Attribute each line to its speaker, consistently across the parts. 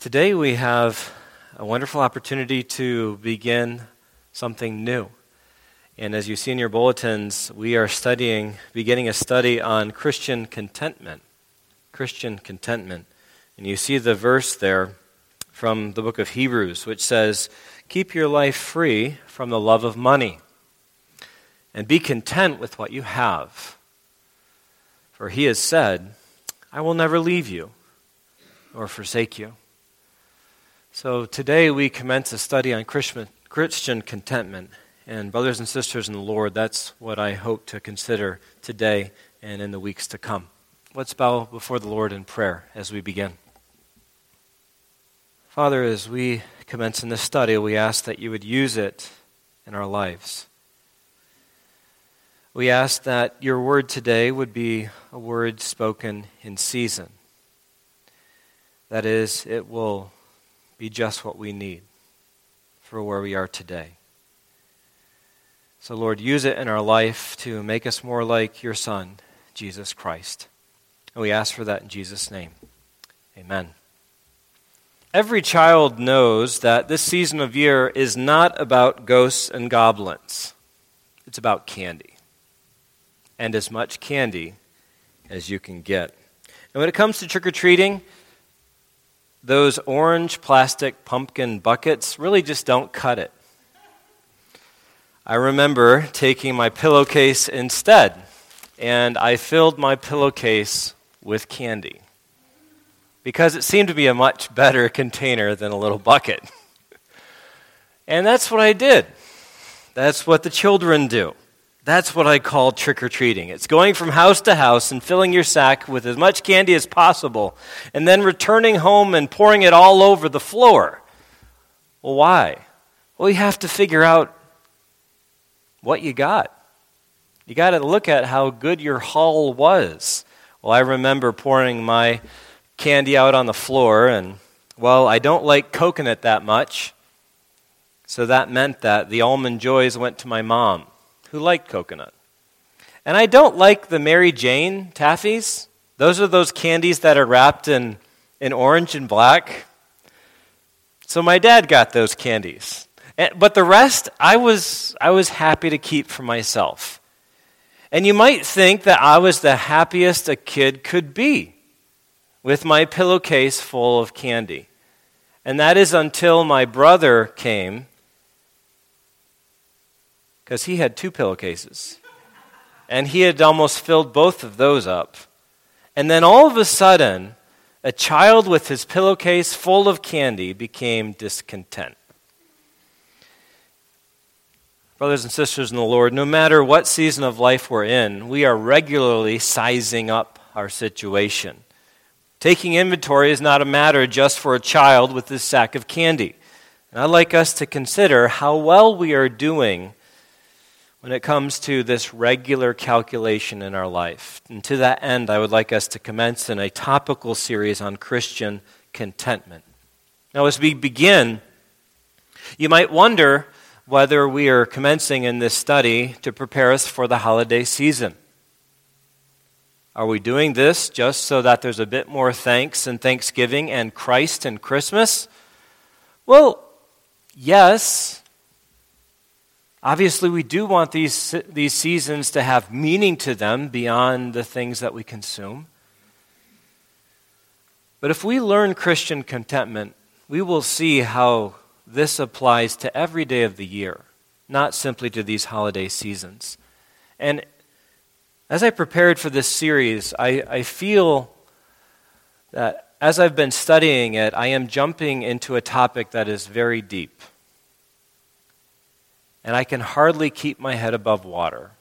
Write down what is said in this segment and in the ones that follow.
Speaker 1: Today we have a wonderful opportunity to begin something new. And as you see in your bulletins, we are beginning a study on Christian contentment. Christian contentment. And you see the verse there from the book of Hebrews, which says, "Keep your life free from the love of money, and be content with what you have. For he has said, I will never leave you nor forsake you." So today we commence a study on Christian contentment. And brothers and sisters in the Lord, that's what I hope to consider today and in the weeks to come. Let's bow before the Lord in prayer as we begin. Father, as we commence in this study, we ask that you would use it in our lives. We ask that your word today would be a word spoken in season. That is, it will be just what we need for where we are today. So Lord, use it in our life to make us more like your Son, Jesus Christ. And we ask for that in Jesus' name. Amen. Every child knows that this season of year is not about ghosts and goblins. It's about candy. And as much candy as you can get. And when it comes to trick-or-treating, those orange plastic pumpkin buckets really just don't cut it. I remember taking my pillowcase instead, and I filled my pillowcase with candy because it seemed to be a much better container than a little bucket. And that's what I did. That's what the children do. That's what I call trick-or-treating. It's going from house to house and filling your sack with as much candy as possible and then returning home and pouring it all over the floor. Well, why? Well, you have to figure out what you got. You got to look at how good your haul was. Well, I remember pouring my candy out on the floor and, well, I don't like coconut that much, so that meant that the Almond Joys went to my mom, who liked coconut. And I don't like the Mary Jane taffies. Those are those candies that are wrapped in orange and black. So my dad got those candies. But the rest, I was happy to keep for myself. And you might think that I was the happiest a kid could be with my pillowcase full of candy. And that is until my brother came, because he had 2 pillowcases. And he had almost filled both of those up. And then all of a sudden, a child with his pillowcase full of candy became discontent. Brothers and sisters in the Lord, no matter what season of life we're in, we are regularly sizing up our situation. Taking inventory is not a matter just for a child with this sack of candy. And I'd like us to consider how well we are doing when it comes to this regular calculation in our life. And to that end, I would like us to commence in a topical series on Christian contentment. Now, as we begin, you might wonder whether we are commencing in this study to prepare us for the holiday season. Are we doing this just so that there's a bit more thanks and Thanksgiving and Christ and Christmas? Well, yes. Obviously, we do want these seasons to have meaning to them beyond the things that we consume. But if we learn Christian contentment, we will see how this applies to every day of the year, not simply to these holiday seasons. And as I prepared for this series, I feel that as I've been studying it, I am jumping into a topic that is very deep. And I can hardly keep my head above water.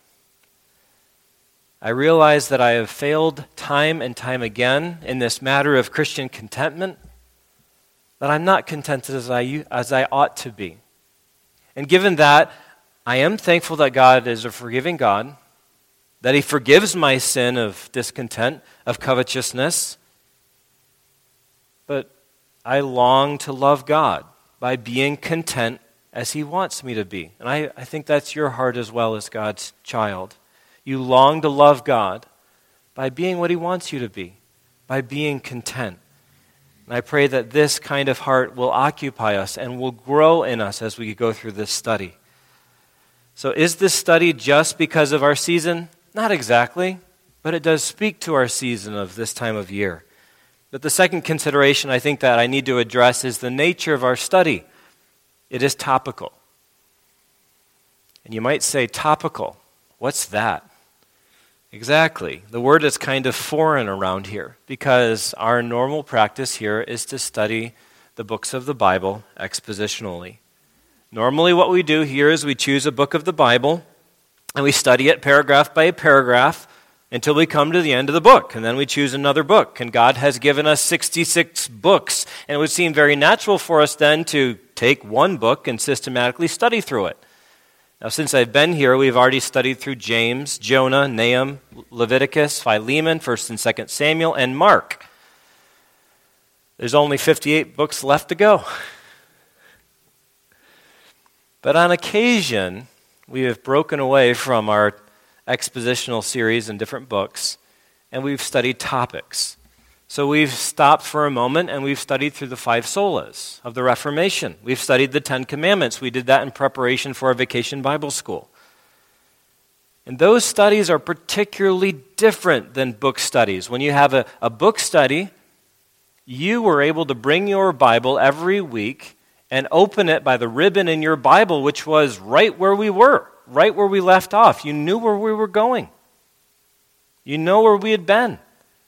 Speaker 1: I realize that I have failed time and time again in this matter of Christian contentment, that I'm not contented as I ought to be. And given that, I am thankful that God is a forgiving God, that He forgives my sin of discontent, of covetousness, but I long to love God by being content as He wants me to be. And I think that's your heart as well as God's child. You long to love God by being what He wants you to be, by being content. And I pray that this kind of heart will occupy us and will grow in us as we go through this study. So is this study just because of our season? Not exactly, but it does speak to our season of this time of year. But the second consideration I think that I need to address is the nature of our study. It is topical. And you might say, topical, what's that? Exactly. The word is kind of foreign around here because our normal practice here is to study the books of the Bible expositionally. Normally what we do here is we choose a book of the Bible and we study it paragraph by paragraph until we come to the end of the book, and then we choose another book. And God has given us 66 books, and it would seem very natural for us then to take one book and systematically study through it. Now, since I've been here, we've already studied through James, Jonah, Nahum, Leviticus, Philemon, 1st and 2nd Samuel, and Mark. There's only 58 books left to go. But on occasion, we have broken away from our expositional series in different books, and we've studied topics. So we've stopped for a moment and we've studied through the 5 solas of the Reformation. We've studied the 10 Commandments. We did that in preparation for our Vacation Bible School. And those studies are particularly different than book studies. When you have a book study, you were able to bring your Bible every week and open it by the ribbon in your Bible, which was right where we were, right where we left off. You knew where we were going. You know where we had been.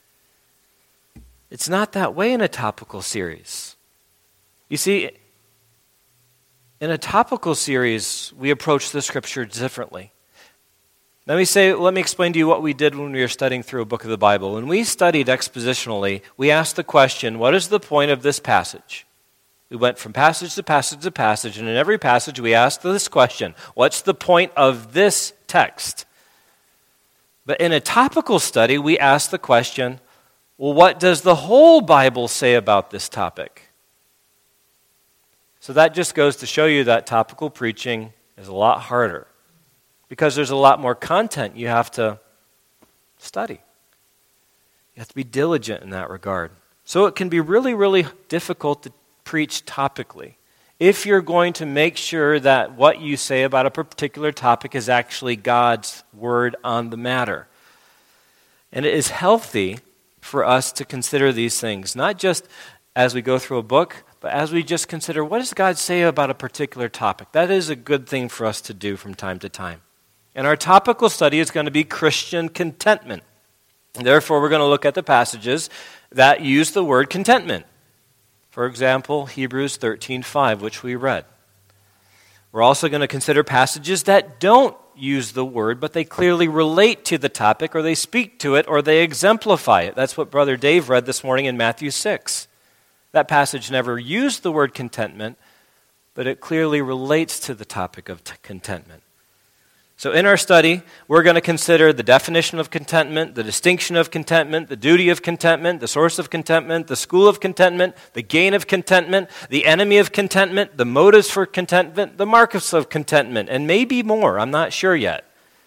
Speaker 1: It's not that way in a topical series. You see, in a topical series, we approach the Scripture differently. Let me explain to you what we did when we were studying through a book of the Bible. When we studied expositionally, we asked the question, what is the point of this passage? We went from passage to passage to passage, and in every passage we asked this question, what's the point of this text? But in a topical study, we asked the question, well, what does the whole Bible say about this topic? So that just goes to show you that topical preaching is a lot harder because there's a lot more content you have to study. You have to be diligent in that regard. So it can be really, really difficult to preach topically if you're going to make sure that what you say about a particular topic is actually God's word on the matter. And it is healthy for us to consider these things, not just as we go through a book, but as we just consider what does God say about a particular topic. That is a good thing for us to do from time to time. And our topical study is going to be Christian contentment. Therefore, we're going to look at the passages that use the word contentment. For example, Hebrews 13:5, which we read. We're also going to consider passages that don't use the word, but they clearly relate to the topic, or they speak to it, or they exemplify it. That's what Brother Dave read this morning in Matthew 6. That passage never used the word contentment, but it clearly relates to the topic of contentment. So in our study, we're going to consider the definition of contentment, the distinction of contentment, the duty of contentment, the source of contentment, the school of contentment, the gain of contentment, the enemy of contentment, the motives for contentment, the marks of contentment, and maybe more. I'm not sure yet.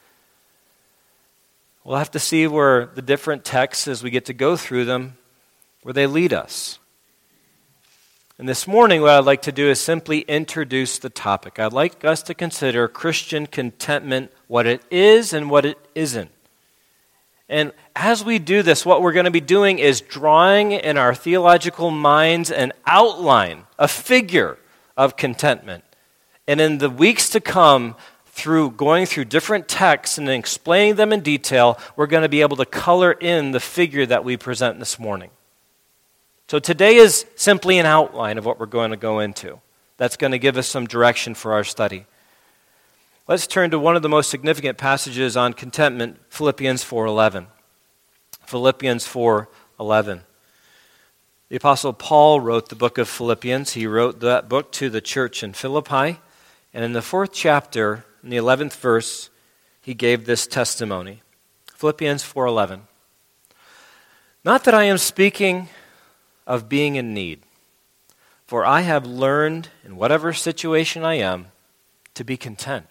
Speaker 1: We'll have to see where the different texts, as we get to go through them, where they lead us. And this morning, what I'd like to do is simply introduce the topic. I'd like us to consider Christian contentment, what it is and what it isn't. And as we do this, what we're going to be doing is drawing in our theological minds an outline, a figure of contentment. And in the weeks to come, through going through different texts and explaining them in detail, we're going to be able to color in the figure that we present this morning. So today is simply an outline of what we're going to go into. That's going to give us some direction for our study. Let's turn to one of the most significant passages on contentment, Philippians 4:11. Philippians 4:11. The Apostle Paul wrote the book of Philippians. He wrote that book to the church in Philippi. And in the 4th chapter, in the 11th verse, he gave this testimony. Philippians 4:11. Not that I am speaking of being in need, for I have learned in whatever situation I am to be content.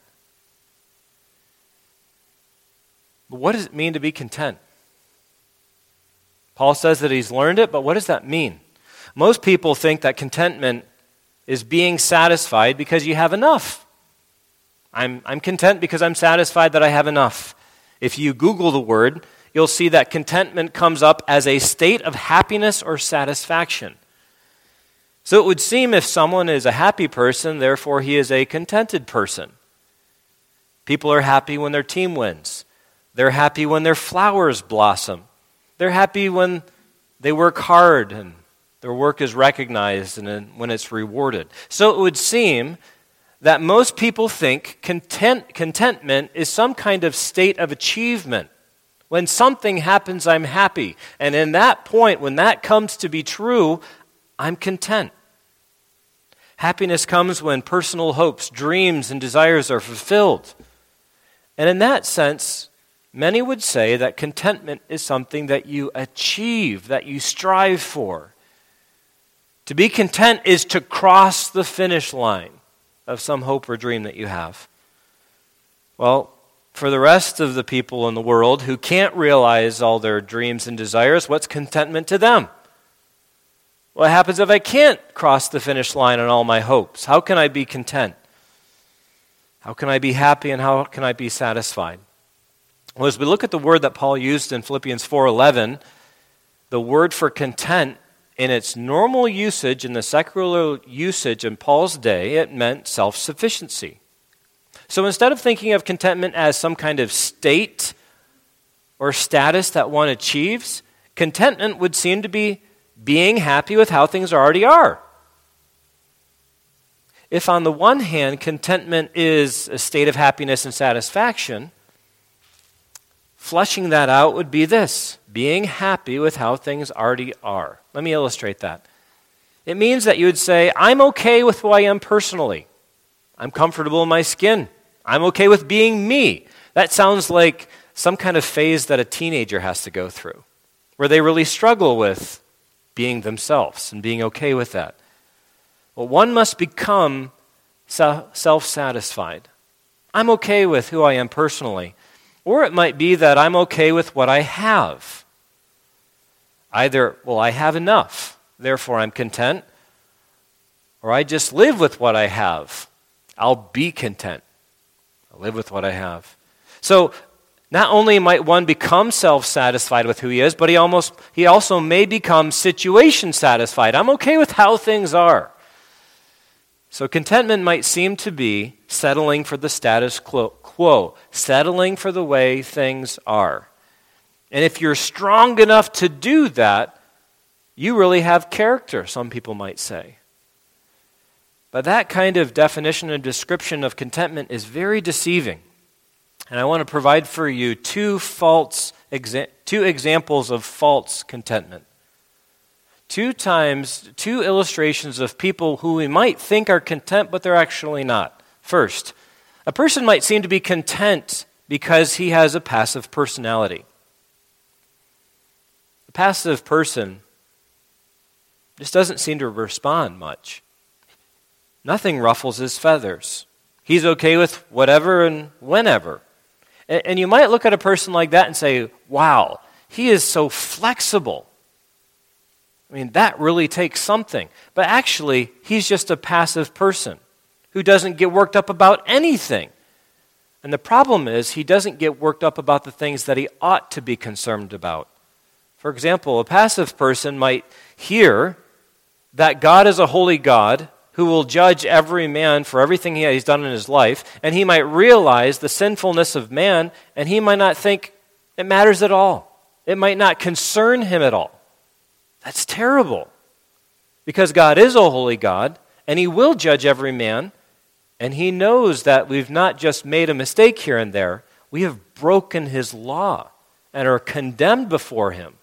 Speaker 1: But what does it mean to be content? Paul says that he's learned it, but what does that mean? Most people think that contentment is being satisfied because you have enough. I'm content because I'm satisfied that I have enough. If you Google the word, you'll see that contentment comes up as a state of happiness or satisfaction. So it would seem if someone is a happy person, therefore he is a contented person. People are happy when their team wins. They're happy when their flowers blossom. They're happy when they work hard and their work is recognized and when it's rewarded. So it would seem that most people think contentment is some kind of state of achievement. When something happens, I'm happy. And in that point, when that comes to be true, I'm content. Happiness comes when personal hopes, dreams, and desires are fulfilled. And in that sense, many would say that contentment is something that you achieve, that you strive for. To be content is to cross the finish line of some hope or dream that you have. Well, for the rest of the people in the world who can't realize all their dreams and desires, what's contentment to them? What happens if I can't cross the finish line on all my hopes? How can I be content? How can I be happy and how can I be satisfied? Well, as we look at the word that Paul used in Philippians 4:11, the word for content in its normal usage, in the secular usage in Paul's day, it meant self-sufficiency. So instead of thinking of contentment as some kind of state or status that one achieves, contentment would seem to be being happy with how things already are. If on the one hand, contentment is a state of happiness and satisfaction, fleshing that out would be this: being happy with how things already are. Let me illustrate that. It means that you would say, I'm okay with who I am personally. I'm comfortable in my skin. I'm okay with being me. That sounds like some kind of phase that a teenager has to go through, where they really struggle with being themselves and being okay with that. Well, one must become self-satisfied. I'm okay with who I am personally. Or it might be that I'm okay with what I have. Either, well, I have enough, therefore I'm content, or I just live with what I have. I'll be content. I'll live with what I have. So not only might one become self-satisfied with who he is, but he also may become situation satisfied. I'm okay with how things are. So contentment might seem to be settling for the status quo, settling for the way things are. And if you're strong enough to do that, you really have character, some people might say. But that kind of definition and description of contentment is very deceiving. And I want to provide for you two examples of false contentment. Two illustrations of people who we might think are content, but they're actually not. First, a person might seem to be content because he has a passive personality. A passive person just doesn't seem to respond much. Nothing ruffles his feathers. He's okay with whatever and whenever. And you might look at a person like that and say, wow, he is so flexible. I mean, that really takes something. But actually, he's just a passive person who doesn't get worked up about anything. And the problem is, he doesn't get worked up about the things that he ought to be concerned about. For example, a passive person might hear that God is a holy God who will judge every man for everything he's done in his life, and he might realize the sinfulness of man, and he might not think it matters at all. It might not concern him at all. That's terrible, because God is a holy God, and he will judge every man, and he knows that we've not just made a mistake here and there, we have broken his law and are condemned before him.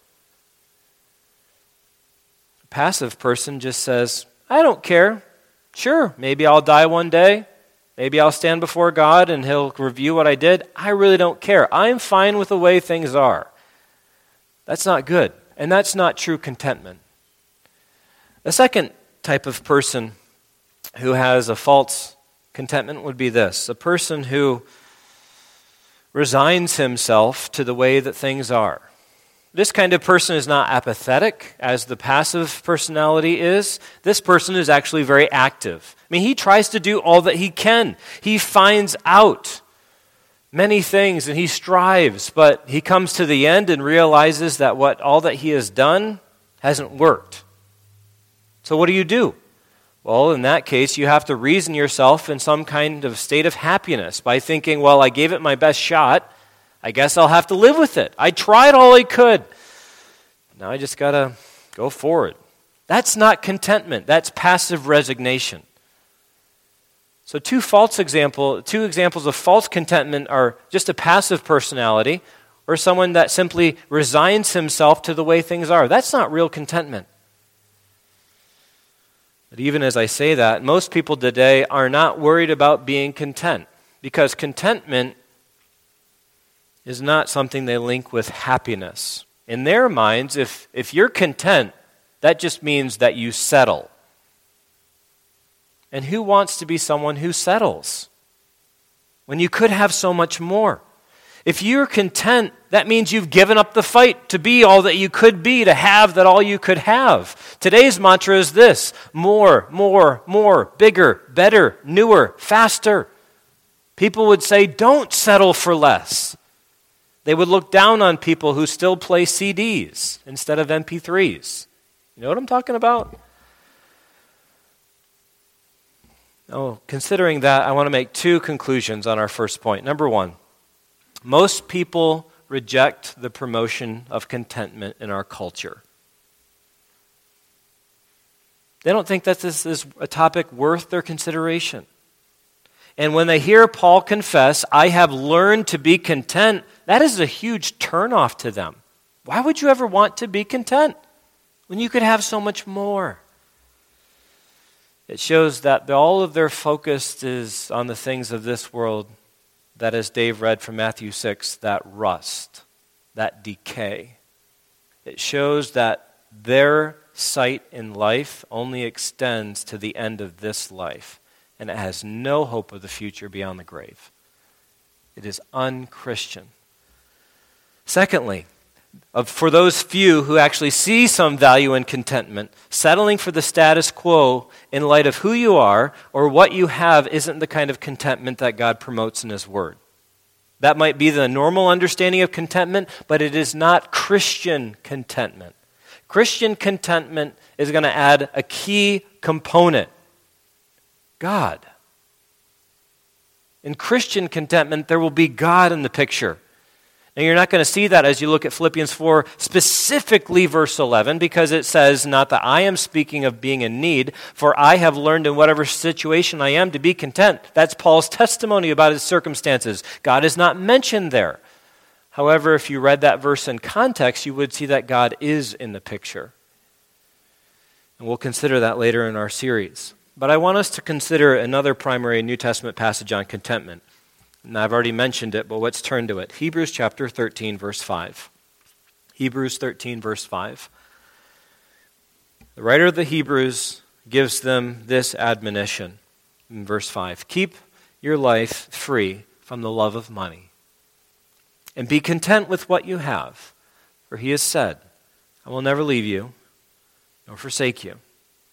Speaker 1: A passive person just says, I don't care. Sure, maybe I'll die one day. Maybe I'll stand before God and he'll review what I did. I really don't care. I'm fine with the way things are. That's not good, and that's not true contentment. The second type of person who has a false contentment would be this: a person who resigns himself to the way that things are. This kind of person is not apathetic, as the passive personality is. This person is actually very active. I mean, he tries to do all that he can. He finds out many things and he strives, but he comes to the end and realizes that all that he has done hasn't worked. So what do? Well, in that case, you have to reason yourself in some kind of state of happiness by thinking, well, I gave it my best shot. I guess I'll have to live with it. I tried all I could. Now I just got to go forward. That's not contentment. That's passive resignation. So two examples of false contentment are just a passive personality or someone that simply resigns himself to the way things are. That's not real contentment. But even as I say that, most people today are not worried about being content because contentment is not something they link with happiness. In their minds, if you're content, that just means that you settle. And who wants to be someone who settles when you could have so much more? If you're content, that means you've given up the fight to be all that you could be, to have that all you could have. Today's mantra is this: more, more, more, bigger, better, newer, faster. People would say, don't settle for less. They would look down on people who still play CDs instead of MP3s. You know what I'm talking about? Oh, considering that, I want to make two conclusions on our first point. Number one, most people reject the promotion of contentment in our culture. They don't think that this is a topic worth their consideration. And when they hear Paul confess, I have learned to be content, that is a huge turnoff to them. Why would you ever want to be content when you could have so much more? It shows that all of their focus is on the things of this world, that, as Dave read from Matthew 6, that rust, that decay. It shows that their sight in life only extends to the end of this life, and it has no hope of the future beyond the grave. It is unchristian. Secondly, for those few who actually see some value in contentment, settling for the status quo in light of who you are or what you have isn't the kind of contentment that God promotes in His Word. That might be the normal understanding of contentment, but it is not Christian contentment. Christian contentment is going to add a key component: God. In Christian contentment, there will be God in the picture. Now, you're not going to see that as you look at Philippians 4, specifically verse 11, because it says, not that I am speaking of being in need, for I have learned in whatever situation I am to be content. That's Paul's testimony about his circumstances. God is not mentioned there. However, if you read that verse in context, you would see that God is in the picture. And we'll consider that later in our series. But I want us to consider another primary New Testament passage on contentment. And I've already mentioned it, but let's turn to it. Hebrews chapter 13, verse 5. Hebrews 13, verse 5. The writer of the Hebrews gives them this admonition in verse 5. Keep your life free from the love of money, and be content with what you have, for he has said, I will never leave you nor forsake you.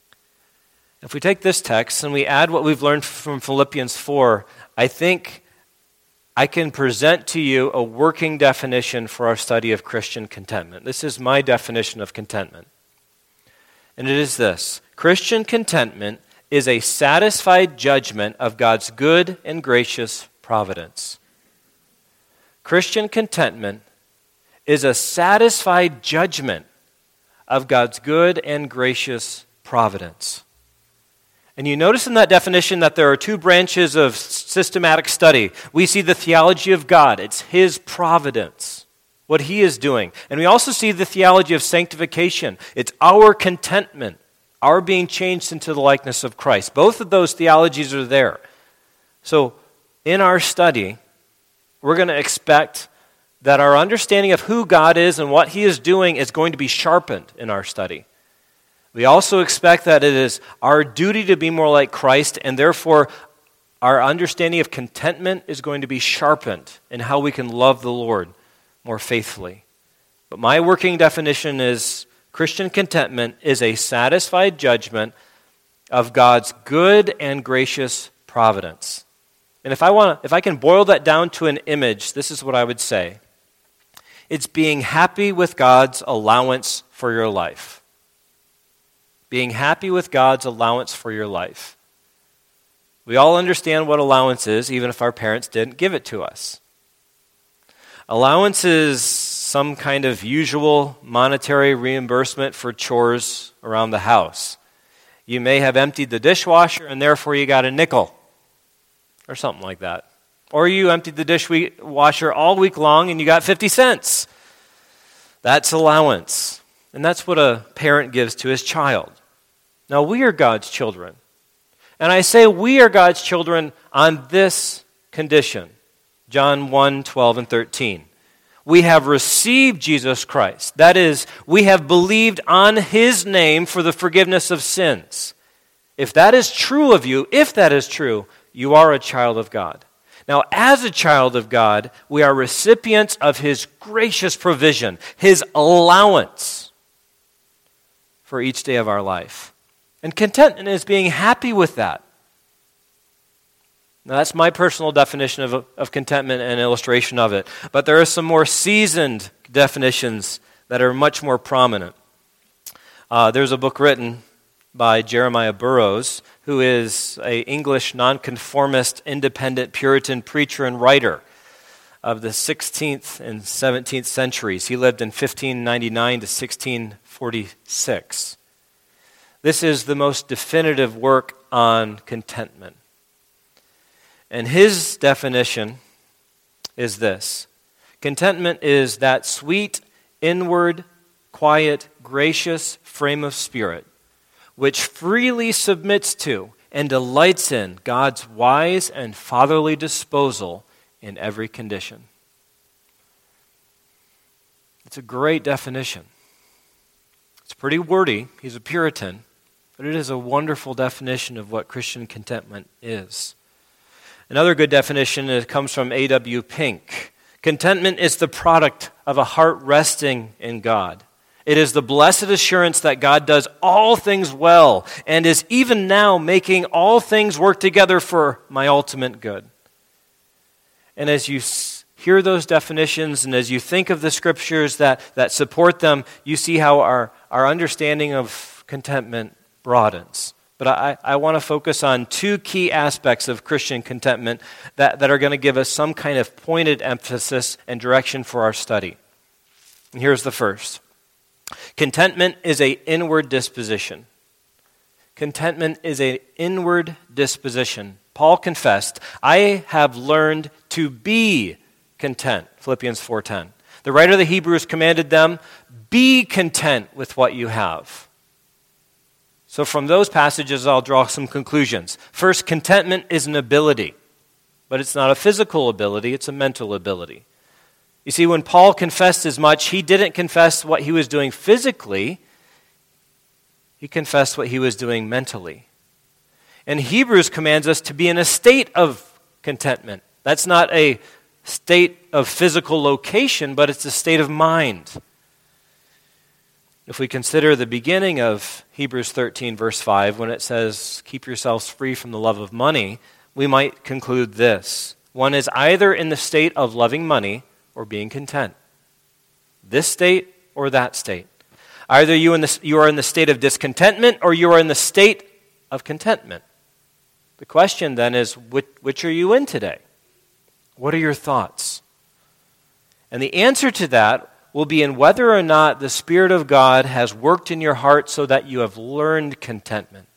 Speaker 1: If we take this text and we add what we've learned from Philippians 4, I think I can present to you a working definition for our study of Christian contentment. This is my definition of contentment. And it is this: Christian contentment is a satisfied judgment of God's good and gracious providence. Christian contentment is a satisfied judgment of God's good and gracious providence. And you notice in that definition that there are two branches of systematic study. We see the theology of God. It's His providence, what He is doing. And we also see the theology of sanctification. It's our contentment, our being changed into the likeness of Christ. Both of those theologies are there. So in our study, we're going to expect that our understanding of who God is and what He is doing is going to be sharpened in our study. We also expect that it is our duty to be more like Christ, and therefore our understanding of contentment is going to be sharpened in how we can love the Lord more faithfully But my working definition is Christian contentment is a satisfied judgment of God's good and gracious providence. And if I can boil that down to an image, this is what I would say. It's being happy with God's allowance for your life. Being happy with God's allowance for your life. We all understand what allowance is, even if our parents didn't give it to us. Allowance is some kind of usual monetary reimbursement for chores around the house. You may have emptied the dishwasher and therefore you got a nickel or something like that. Or you emptied the dishwasher all week long and you got 50 cents. That's allowance. And that's what a parent gives to his child. Now, we are God's children. And I say we are God's children on this condition. John 1, 12 and 13. We have received Jesus Christ. That is, we have believed on His name for the forgiveness of sins. If that is true of you, you are a child of God. Now, as a child of God, we are recipients of His gracious provision, His allowance for each day of our life. And contentment is being happy with that. Now, that's my personal definition of contentment and illustration of it. But there are some more seasoned definitions that are much more prominent. There's a book written by Jeremiah Burroughs, who is an English nonconformist, independent Puritan preacher and writer of the 16th and 17th centuries. He lived in 1599 to 1646. This is the most definitive work on contentment. And his definition is this. Contentment is that sweet, inward, quiet, gracious frame of spirit which freely submits to and delights in God's wise and fatherly disposal in every condition. It's a great definition. It's pretty wordy. He's a Puritan, but it is a wonderful definition of what Christian contentment is. Another good definition comes from A.W. Pink. Contentment is the product of a heart resting in God. It is the blessed assurance that God does all things well and is even now making all things work together for my ultimate good. And as you hear those definitions and as you think of the scriptures that support them, you see how our understanding of contentment broadens. But I want to focus on two key aspects of Christian contentment that are going to give us some kind of pointed emphasis and direction for our study. And here's the first. Contentment is an inward disposition. Contentment is an inward disposition. Paul confessed, I have learned to be content, Philippians 4:10. The writer of the Hebrews commanded them, be content with what you have. So from those passages, I'll draw some conclusions. First, contentment is an ability, but it's not a physical ability, it's a mental ability. You see, when Paul confessed as much, he didn't confess what he was doing physically, he confessed what he was doing mentally. And Hebrews commands us to be in a state of contentment. That's not a state of physical location, but it's a state of mind. If we consider the beginning of Hebrews 13, verse 5, when it says, keep yourselves free from the love of money, we might conclude this. One is either in the state of loving money or being content. This state or that state. Either you are in the state of discontentment or you are in the state of contentment. The question then is, which are you in today? What are your thoughts? And the answer to that will be in whether or not the Spirit of God has worked in your heart so that you have learned contentment.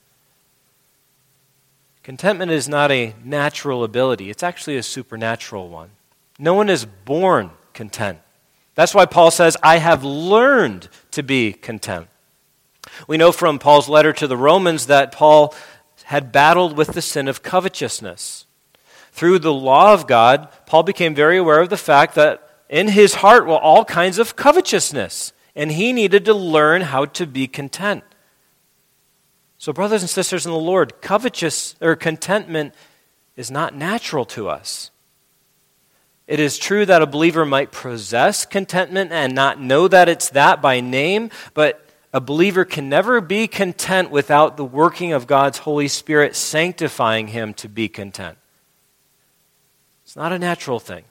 Speaker 1: Contentment is not a natural ability. It's actually a supernatural one. No one is born content. That's why Paul says, I have learned to be content. We know from Paul's letter to the Romans that Paul had battled with the sin of covetousness. Through the law of God, Paul became very aware of the fact that in his heart were all kinds of covetousness, and he needed to learn how to be content. So brothers and sisters in the Lord, contentment is not natural to us. It is true that a believer might possess contentment and not know that it's that by name, but a believer can never be content without the working of God's Holy Spirit sanctifying him to be content. It's not a natural thing.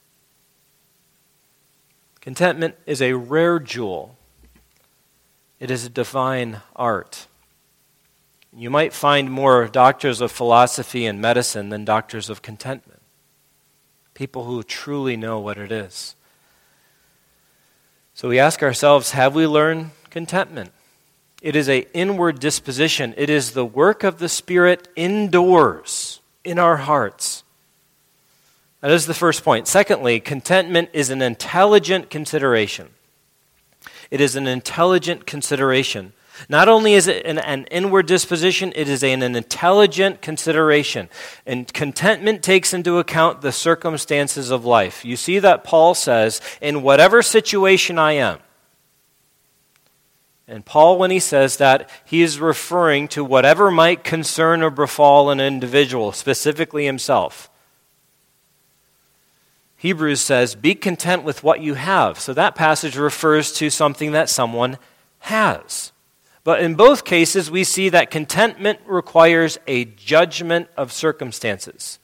Speaker 1: Contentment is a rare jewel. It is a divine art. You might find more doctors of philosophy and medicine than doctors of contentment. People who truly know what it is. So we ask ourselves, have we learned contentment? It is an inward disposition. It is the work of the Spirit indoors, in our hearts. That is the first point. Secondly, contentment is an intelligent consideration. It is an intelligent consideration. Not only is it an inward disposition, it is an intelligent consideration. And contentment takes into account the circumstances of life. You see that Paul says, in whatever situation I am. And Paul, when he says that, he is referring to whatever might concern or befall an individual, specifically himself. Hebrews says, be content with what you have. So that passage refers to something that someone has. But in both cases, we see that contentment requires a judgment of circumstances.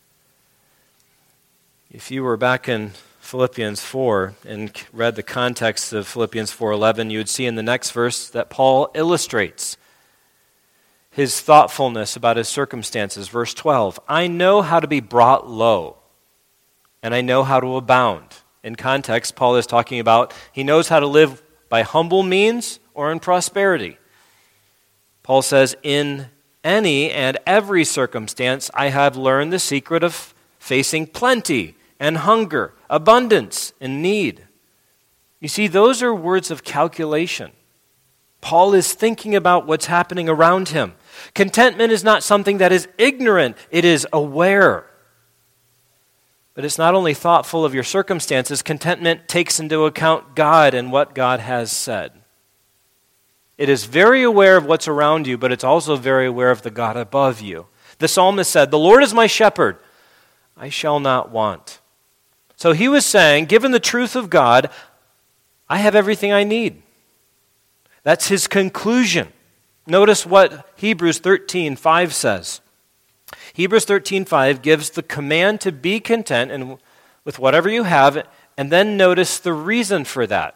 Speaker 1: If you were back in Philippians 4 and read the context of Philippians 4:11, you would see in the next verse that Paul illustrates his thoughtfulness about his circumstances. Verse 12, I know how to be brought low, and I know how to abound. In context, Paul is talking about he knows how to live by humble means or in prosperity. Paul says, in any and every circumstance, I have learned the secret of facing plenty and hunger, abundance and need. You see, those are words of calculation. Paul is thinking about what's happening around him. Contentment is not something that is ignorant, it is aware. But it's not only thoughtful of your circumstances, contentment takes into account God and what God has said. It is very aware of what's around you, but it's also very aware of the God above you. The psalmist said, the Lord is my shepherd, I shall not want. So he was saying, given the truth of God, I have everything I need. That's his conclusion. Notice what Hebrews 13:5 says. Hebrews 13:5 gives the command to be content and with whatever you have, and then notice the reason for that.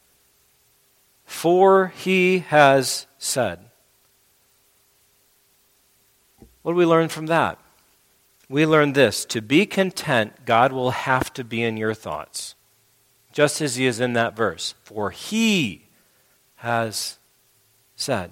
Speaker 1: For he has said. What do we learn from that? We learn this. To be content, God will have to be in your thoughts. Just as he is in that verse. For he has said.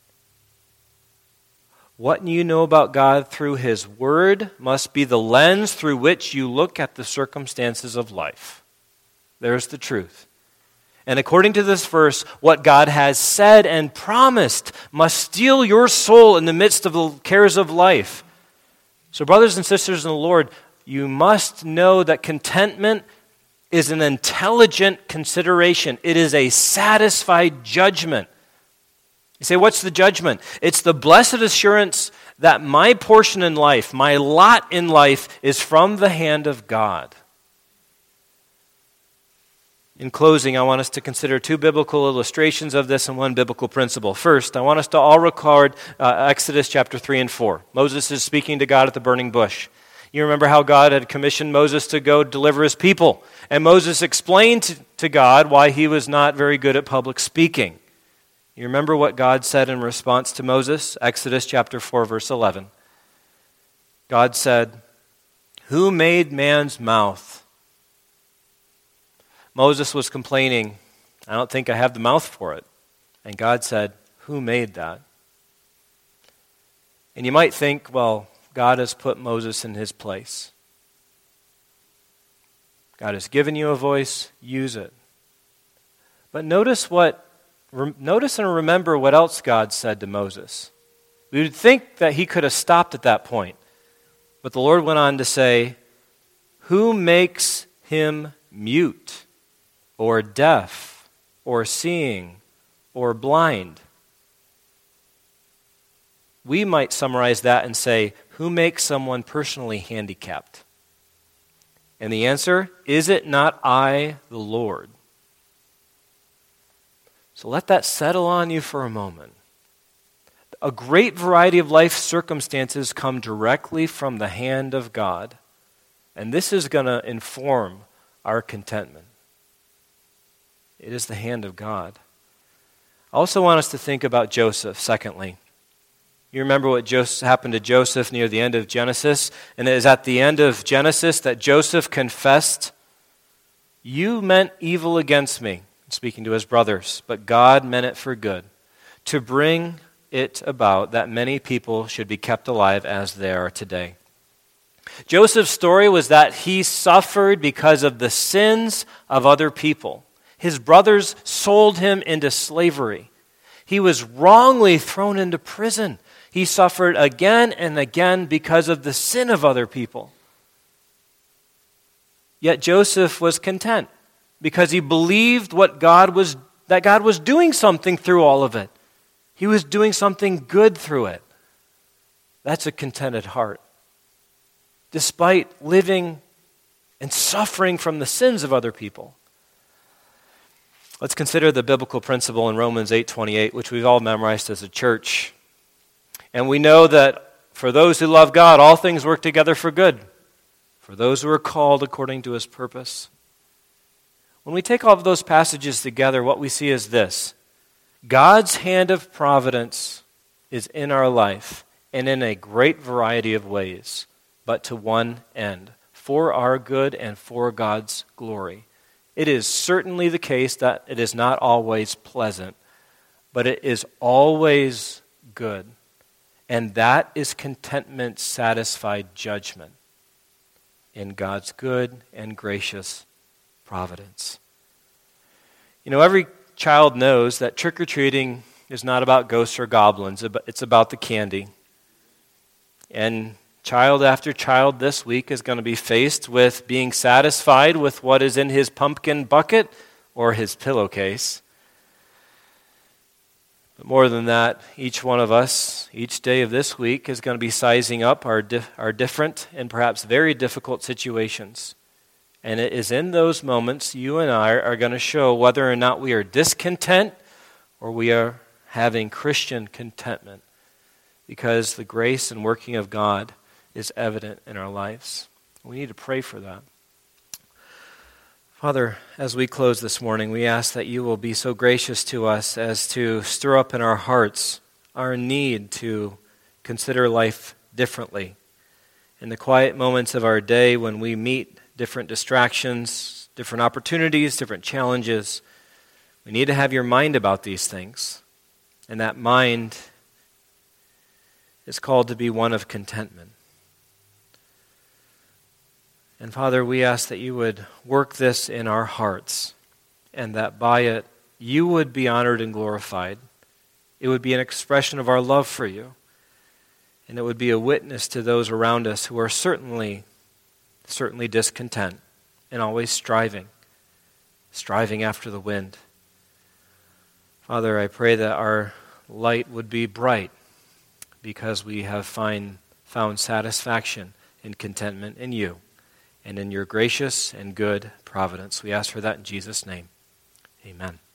Speaker 1: What you know about God through his word must be the lens through which you look at the circumstances of life. There's the truth. And according to this verse, what God has said and promised must steel your soul in the midst of the cares of life. So brothers and sisters in the Lord, you must know that contentment is an intelligent consideration. It is a satisfied judgment. You say, what's the judgment? It's the blessed assurance that my portion in life, my lot in life, is from the hand of God. In closing, I want us to consider two biblical illustrations of this and one biblical principle. First, I want us to all record Exodus chapter 3 and 4. Moses is speaking to God at the burning bush. You remember how God had commissioned Moses to go deliver his people. And Moses explained to God why he was not very good at public speaking. You remember what God said in response to Moses? Exodus chapter 4, verse 11. God said, "Who made man's mouth?" Moses was complaining, "I don't think I have the mouth for it." And God said, "Who made that?" And you might think, well, God has put Moses in his place. God has given you a voice, use it. But notice and remember what else God said to Moses. We would think that he could have stopped at that point. But the Lord went on to say, "Who makes him mute, or deaf, or seeing, or blind?" We might summarize that and say, who makes someone personally handicapped? And the answer, is it not I, the Lord? So let that settle on you for a moment. A great variety of life circumstances come directly from the hand of God. And this is going to inform our contentment. It is the hand of God. I also want us to think about Joseph, secondly. You remember what happened to Joseph near the end of Genesis? And it is at the end of Genesis that Joseph confessed, "You meant evil against me," speaking to his brothers, "but God meant it for good, to bring it about that many people should be kept alive as they are today." Joseph's story was that he suffered because of the sins of other people. His brothers sold him into slavery. He was wrongly thrown into prison. He suffered again and again because of the sin of other people. Yet Joseph was content because he believed that God was doing something through all of it. He was doing something good through it. That's a contented heart. Despite living and suffering from the sins of other people. Let's consider the biblical principle in Romans 8:28, which we've all memorized as a church. And we know that for those who love God, all things work together for good, for those who are called according to his purpose. When we take all of those passages together, what we see is this: God's hand of providence is in our life, and in a great variety of ways, but to one end, for our good and for God's glory. It is certainly the case that it is not always pleasant, but it is always good. And that is contentment's satisfied judgment in God's good and gracious providence. You know, every child knows that trick-or-treating is not about ghosts or goblins. It's about the candy. And child after child this week is going to be faced with being satisfied with what is in his pumpkin bucket or his pillowcase. But more than that, each one of us, each day of this week, is going to be sizing up our different and perhaps very difficult situations. And it is in those moments you and I are going to show whether or not we are discontent or we are having Christian contentment, because the grace and working of God is evident in our lives. We need to pray for that. Father, as we close this morning, we ask that you will be so gracious to us as to stir up in our hearts our need to consider life differently. In the quiet moments of our day when we meet different distractions, different opportunities, different challenges, we need to have your mind about these things. And that mind is called to be one of contentment. And Father, we ask that you would work this in our hearts, and that by it you would be honored and glorified. It would be an expression of our love for you, and it would be a witness to those around us who are certainly discontent and always striving after the wind. Father, I pray that our light would be bright because we have found satisfaction and contentment in you and in your gracious and good providence. We ask for that in Jesus' name. Amen.